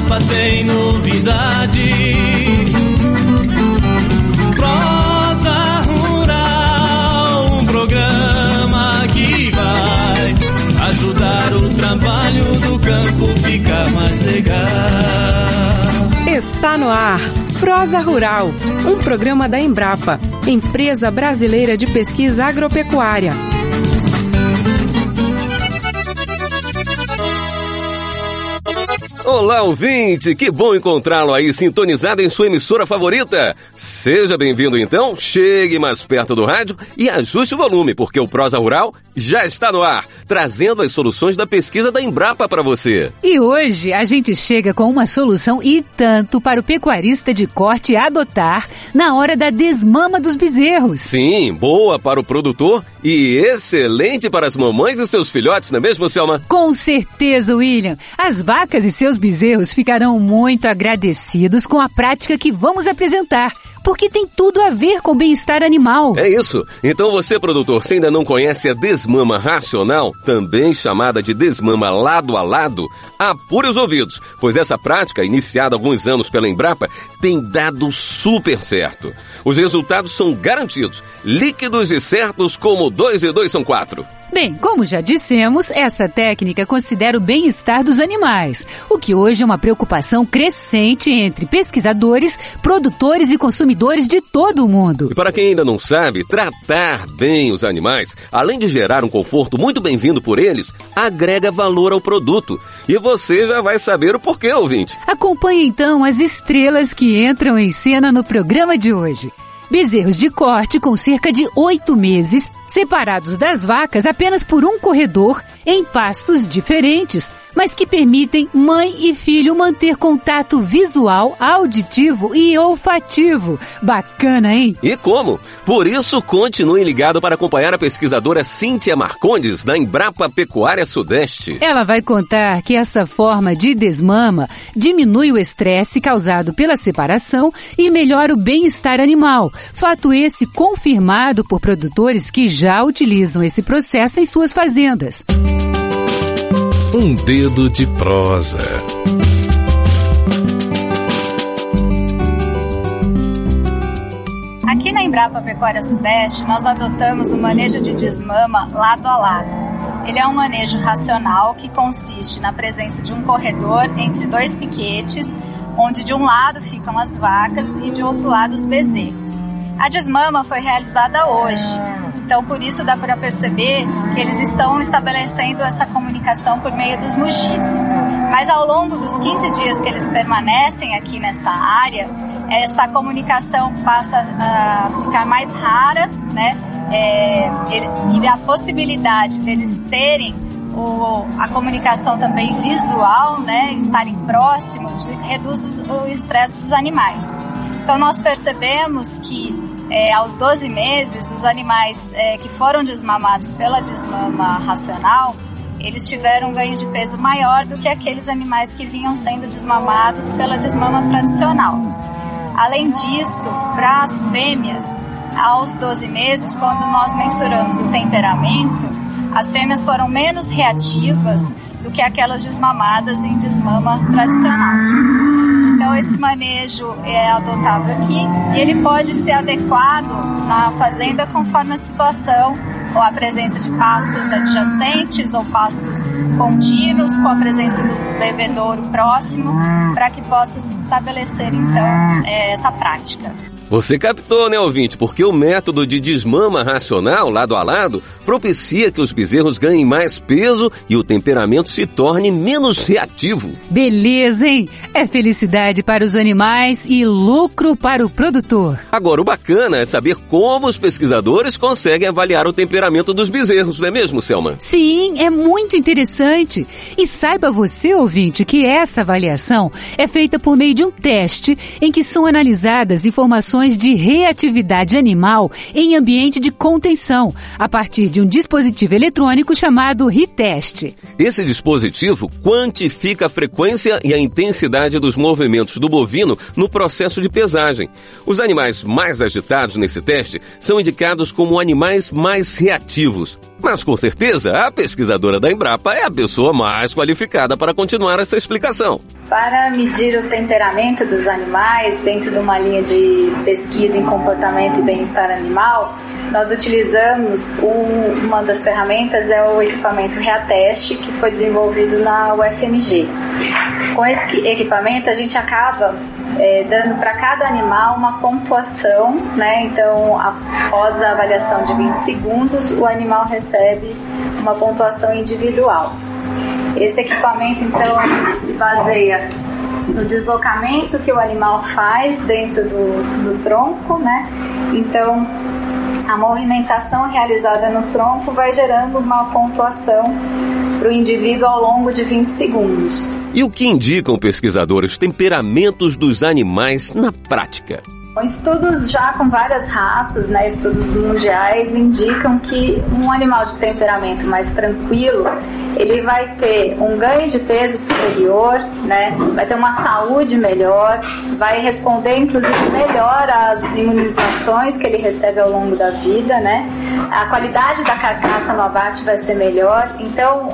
Embrapa tem novidade. Prosa Rural, um programa que vai ajudar o trabalho do campo ficar mais legal. Está no ar Prosa Rural, um programa da Embrapa, Empresa Brasileira de Pesquisa Agropecuária. Olá, ouvinte! Que bom encontrá-lo aí sintonizado em sua emissora favorita. Seja bem-vindo, então, chegue mais perto do rádio e ajuste o volume, porque o Prosa Rural já está no ar, trazendo as soluções da pesquisa da Embrapa para você. E hoje a gente chega com uma solução e tanto para o pecuarista de corte adotar na hora da desmama dos bezerros. Sim, boa para o produtor e excelente para as mamães e seus filhotes, não é mesmo, Selma? Com certeza, William. As vacas e seus bezerros ficarão muito agradecidos com a prática que vamos apresentar, porque tem tudo a ver com o bem-estar animal. É isso. Então você, produtor, se ainda não conhece a desmama racional, também chamada de desmama lado a lado, apure os ouvidos, pois essa prática, iniciada há alguns anos pela Embrapa, tem dado super certo. Os resultados são garantidos, líquidos e certos como 2 e 2 são 4. Bem, como já dissemos, essa técnica considera o bem-estar dos animais, o que hoje é uma preocupação crescente entre pesquisadores, produtores e consumidores de todo o mundo. E para quem ainda não sabe, tratar bem os animais, além de gerar um conforto muito bem-vindo por eles, agrega valor ao produto. E você já vai saber o porquê, ouvinte. Acompanhe então as estrelas que entram em cena no programa de hoje. Bezerros de corte com cerca de 8 meses, separados das vacas apenas por um corredor, em pastos diferentes, mas que permitem mãe e filho manter contato visual, auditivo e olfativo. Bacana, hein? E como? Por isso, continue ligado para acompanhar a pesquisadora Cíntia Marcondes, da Embrapa Pecuária Sudeste. Ela vai contar que essa forma de desmama diminui o estresse causado pela separação e melhora o bem-estar animal. Fato esse confirmado por produtores que já utilizam esse processo em suas fazendas. Um dedo de prosa. Aqui na Embrapa Pecuária Sudeste, nós adotamos o manejo de desmama lado a lado. Ele é um manejo racional que consiste na presença de um corredor entre 2 piquetes, onde de um lado ficam as vacas e de outro lado os bezerros. A desmama foi realizada hoje, então por isso dá para perceber que eles estão estabelecendo essa comunicação por meio dos mugidos. Mas ao longo dos 15 dias que eles permanecem aqui nessa área, essa comunicação passa a ficar mais rara, né? E a possibilidade deles terem a comunicação também visual, né? Estarem próximos, reduz o estresse dos animais. Então nós percebemos que aos 12 meses, os animais que foram desmamados pela desmama racional, eles tiveram um ganho de peso maior do que aqueles animais que vinham sendo desmamados pela desmama tradicional. Além disso, para as fêmeas, aos 12 meses, quando nós mensuramos o temperamento, as fêmeas foram menos reativas do que aquelas desmamadas em desmama tradicional. Então esse manejo é adotado aqui e ele pode ser adequado na fazenda conforme a situação, ou a presença de pastos adjacentes ou pastos contínuos, com a presença do bebedouro próximo, para que possa se estabelecer então essa prática. Você captou, né, ouvinte? Porque o método de desmama racional, lado a lado, propicia que os bezerros ganhem mais peso e o temperamento se torne menos reativo. Beleza, hein? É felicidade para os animais e lucro para o produtor. Agora, o bacana é saber como os pesquisadores conseguem avaliar o temperamento dos bezerros, não é mesmo, Selma? Sim, é muito interessante. E saiba você, ouvinte, que essa avaliação é feita por meio de um teste em que são analisadas informações de reatividade animal em ambiente de contenção, a partir de um dispositivo eletrônico chamado RITEST. Esse dispositivo quantifica a frequência e a intensidade dos movimentos do bovino no processo de pesagem. Os animais mais agitados nesse teste são indicados como animais mais reativos. Mas com certeza a pesquisadora da Embrapa é a pessoa mais qualificada para continuar essa explicação. Para medir o temperamento dos animais dentro de uma linha de pesquisa em comportamento e bem-estar animal, nós utilizamos uma das ferramentas, é o equipamento Reateste, que foi desenvolvido na UFMG. Com esse equipamento, a gente acaba dando para cada animal uma pontuação, né? Então, após a avaliação de 20 segundos, o animal recebe uma pontuação individual. Esse equipamento, então, se baseia no deslocamento que o animal faz dentro do tronco, né? Então, a movimentação realizada no tronco vai gerando uma pontuação para o indivíduo ao longo de 20 segundos. E o que indicam pesquisadores os temperamentos dos animais na prática? Estudos já com várias raças, né, estudos mundiais, indicam que um animal de temperamento mais tranquilo, ele vai ter um ganho de peso superior, né, vai ter uma saúde melhor, vai responder inclusive melhor às imunizações que ele recebe ao longo da vida, né, a qualidade da carcaça no abate vai ser melhor. Então,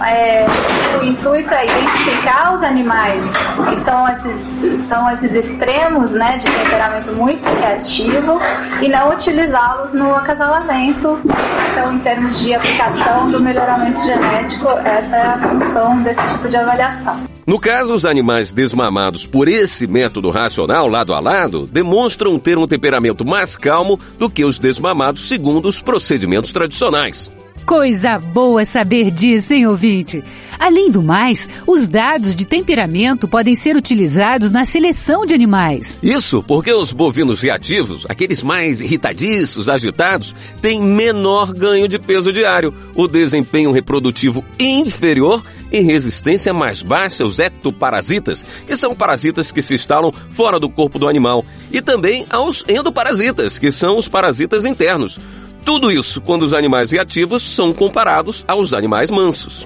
o intuito é identificar os animais que são esses extremos, né, de temperamento muito reativo e não utilizá-los no acasalamento. Então, em termos de aplicação do melhoramento genético, essa é a função desse tipo de avaliação. No caso, os animais desmamados por esse método racional, lado a lado, demonstram ter um temperamento mais calmo do que os desmamados segundo os procedimentos tradicionais. Coisa boa saber disso, hein, ouvinte? Além do mais, os dados de temperamento podem ser utilizados na seleção de animais. Isso porque os bovinos reativos, aqueles mais irritadiços, agitados, têm menor ganho de peso diário, o desempenho reprodutivo inferior e resistência mais baixa aos ectoparasitas, que são parasitas que se instalam fora do corpo do animal, e também aos endoparasitas, que são os parasitas internos. Tudo isso quando os animais reativos são comparados aos animais mansos.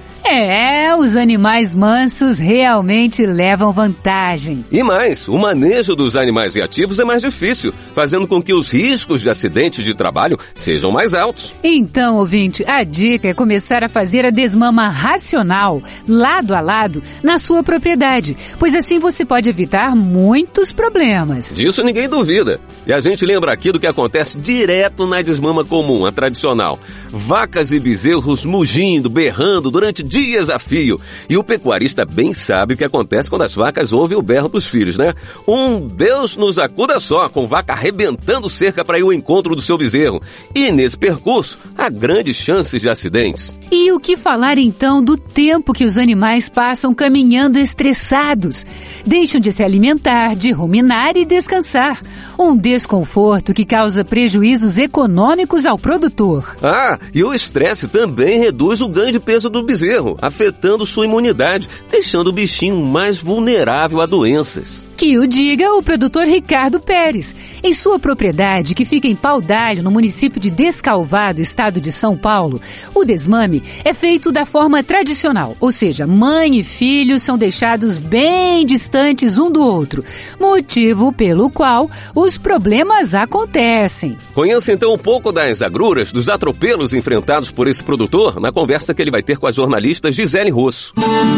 Os animais mansos realmente levam vantagem. E mais, o manejo dos animais reativos é mais difícil, fazendo com que os riscos de acidente de trabalho sejam mais altos. Então, ouvinte, a dica é começar a fazer a desmama racional, lado a lado, na sua propriedade, pois assim você pode evitar muitos problemas. Disso ninguém duvida. E a gente lembra aqui do que acontece direto na desmama comum, a tradicional. Vacas e bezerros mugindo, berrando durante dias a fio. E o pecuarista bem sabe o que acontece quando as vacas ouvem o berro dos filhos, né? Deus nos acuda só, com vaca arrebentando cerca para ir ao encontro do seu bezerro. E nesse percurso, há grandes chances de acidentes. E o que falar então do tempo que os animais passam caminhando estressados? Deixam de se alimentar, de ruminar e descansar. Um desconforto que causa prejuízos econômicos ao produtor. E o estresse também reduz o ganho de peso do bezerro, afetando sua imunidade, deixando o bichinho mais vulnerável a doenças. Que o diga o produtor Ricardo Pérez. Em sua propriedade, que fica em Pau d'Alho, no município de Descalvado, estado de São Paulo, o desmame é feito da forma tradicional, ou seja, mãe e filho são deixados bem distantes um do outro, motivo pelo qual os problemas acontecem. Conheça então um pouco das agruras, dos atropelos enfrentados por esse produtor na conversa que ele vai ter com a jornalista Gisele Rosso.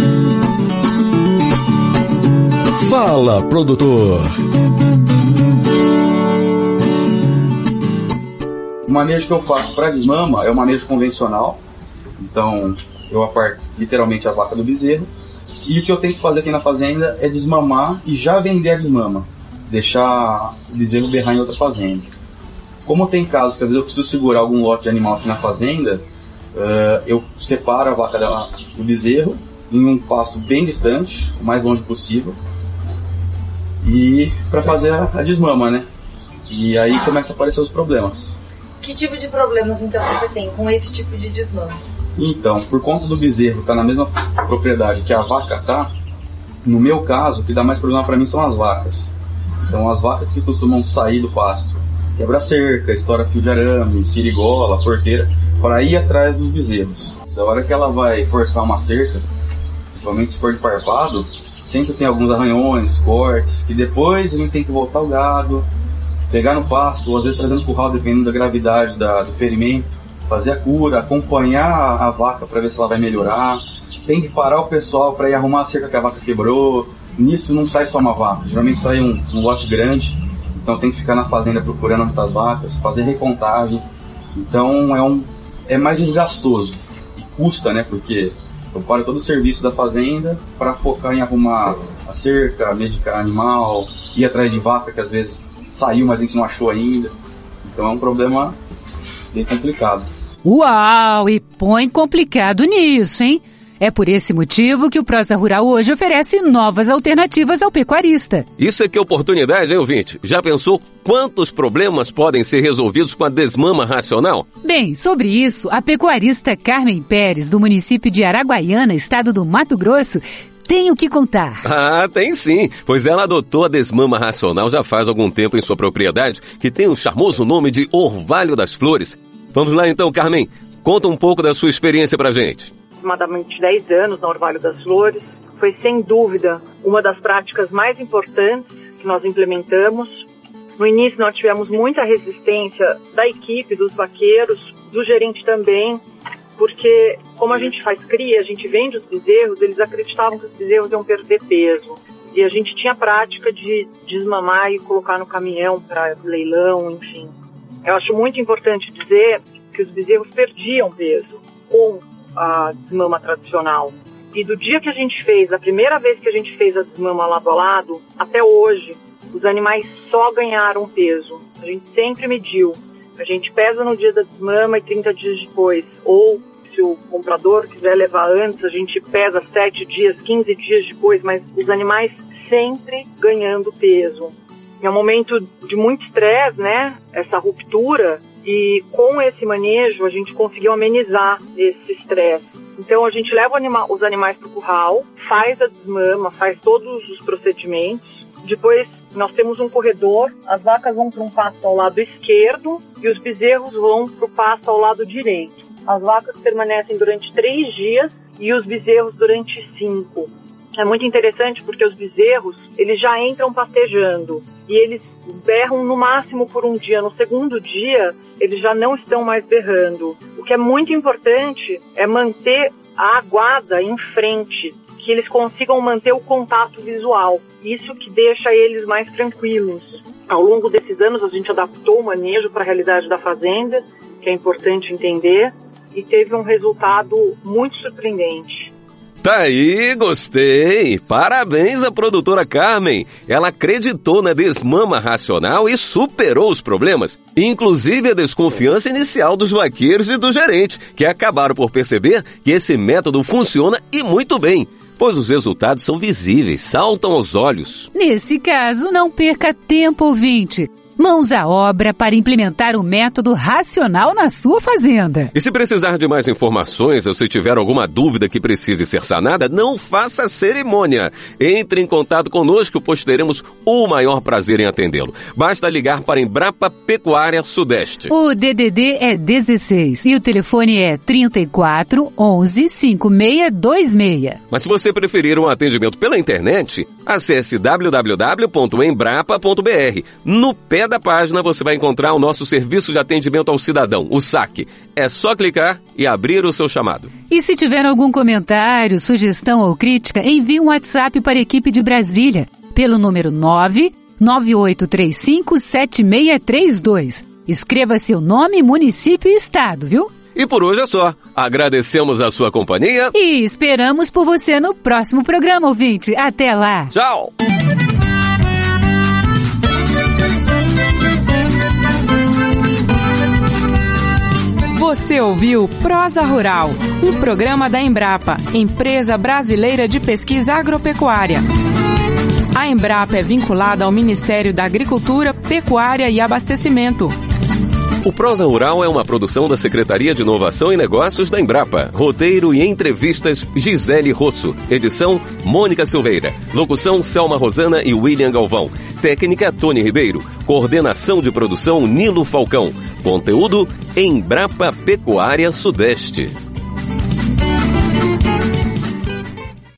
Fala, produtor! O manejo que eu faço para desmama é o manejo convencional. Então, eu aparto literalmente a vaca do bezerro. E o que eu tenho que fazer aqui na fazenda é desmamar e já vender a desmama. Deixar o bezerro berrar em outra fazenda. Como tem casos que às vezes eu preciso segurar algum lote de animal aqui na fazenda, eu separo a vaca do bezerro em um pasto bem distante, o mais longe possível. E para fazer a desmama, né? E aí começa a aparecer os problemas. Que tipo de problemas então você tem com esse tipo de desmama? Então, por conta do bezerro estar na mesma propriedade que a vaca está, no meu caso, o que dá mais problema para mim são as vacas. Então, as vacas que costumam sair do pasto, quebra cerca, estoura fio de arame, sirigola, porteira, para ir atrás dos bezerros. Na hora que ela vai forçar uma cerca, principalmente se for de farpado, sempre tem alguns arranhões, cortes, que depois a gente tem que voltar o gado, pegar no pasto, ou às vezes trazendo curral, dependendo da gravidade do ferimento. fazer a cura, acompanhar a vaca para ver se ela vai melhorar. Tem que parar o pessoal para ir arrumar a cerca que a vaca quebrou. Nisso não sai só uma vaca, geralmente sai um lote grande. Então tem que ficar na fazenda procurando outras vacas, fazer recontagem. Então é mais desgastoso e custa, né? Porque eu paro todo o serviço da fazenda para focar em arrumar a cerca, medicar animal, ir atrás de vaca que às vezes saiu, mas a gente não achou ainda. Então é um problema bem complicado. Uau! E põe complicado nisso, hein? É por esse motivo que o Prosa Rural hoje oferece novas alternativas ao pecuarista. Isso é que oportunidade, hein, ouvinte? Já pensou quantos problemas podem ser resolvidos com a desmama racional? Bem, sobre isso, a pecuarista Carmen Pérez, do município de Araguaiana, estado do Mato Grosso, tem o que contar. Ah, tem sim, pois ela adotou a desmama racional já faz algum tempo em sua propriedade, que tem o charmoso nome de Orvalho das Flores. Vamos lá então, Carmen, conta um pouco da sua experiência pra gente. Aproximadamente 10 anos na Orvalho das Flores, foi sem dúvida uma das práticas mais importantes que nós implementamos. No início nós tivemos muita resistência da equipe, dos vaqueiros, do gerente também, porque como a gente faz cria, a gente vende os bezerros, eles acreditavam que os bezerros iam perder peso. E a gente tinha a prática de desmamar e colocar no caminhão para leilão, enfim. Eu acho muito importante dizer que os bezerros perdiam peso com a desmama tradicional. E do dia que a gente fez, a primeira vez que a gente fez a desmama lado a lado, até hoje, os animais só ganharam peso. A gente sempre mediu. A gente pesa no dia da desmama e 30 dias depois. Ou, se o comprador quiser levar antes, a gente pesa 7 dias, 15 dias depois, mas os animais sempre ganhando peso. É um momento de muito estresse, né? Essa ruptura. E com esse manejo a gente conseguiu amenizar esse estresse. Então a gente leva os animais para o curral, faz a desmama, faz todos os procedimentos. Depois nós temos um corredor, as vacas vão para um pasto ao lado esquerdo e os bezerros vão para o pasto ao lado direito. As vacas permanecem durante 3 dias e os bezerros durante 5. É muito interessante porque os bezerros, eles já entram pastejando e eles berram no máximo por um dia. No segundo dia, eles já não estão mais berrando. O que é muito importante é manter a aguada em frente, que eles consigam manter o contato visual. Isso que deixa eles mais tranquilos. Ao longo desses anos, a gente adaptou o manejo para a realidade da fazenda, que é importante entender, e teve um resultado muito surpreendente. Tá aí, gostei! Parabéns à produtora Carmen! Ela acreditou na desmama racional e superou os problemas, inclusive a desconfiança inicial dos vaqueiros e do gerente, que acabaram por perceber que esse método funciona e muito bem, pois os resultados são visíveis, saltam aos olhos. Nesse caso, não perca tempo, ouvinte. Mãos à obra para implementar o método racional na sua fazenda. E se precisar de mais informações ou se tiver alguma dúvida que precise ser sanada, não faça cerimônia. Entre em contato conosco, pois teremos o maior prazer em atendê-lo. Basta ligar para Embrapa Pecuária Sudeste. O DDD é 16 e o telefone é 34 11 5626. Mas se você preferir um atendimento pela internet, acesse www.embrapa.br. No pé da página você vai encontrar o nosso serviço de atendimento ao cidadão, o SAC. É só clicar e abrir o seu chamado. E se tiver algum comentário, sugestão ou crítica, envie um WhatsApp para a equipe de Brasília, pelo número 998357632. Escreva seu nome, município e estado, viu? E por hoje é só. Agradecemos a sua companhia. E esperamos por você no próximo programa, ouvinte. Até lá. Tchau. Você ouviu Prosa Rural, um programa da Embrapa, Empresa Brasileira de Pesquisa Agropecuária. A Embrapa é vinculada ao Ministério da Agricultura, Pecuária e Abastecimento. O Prosa Rural é uma produção da Secretaria de Inovação e Negócios da Embrapa. Roteiro e entrevistas Gisele Rosso. Edição Mônica Silveira. Locução Selma Rosana e William Galvão. Técnica Tony Ribeiro. Coordenação de produção Nilo Falcão. Conteúdo Embrapa Pecuária Sudeste.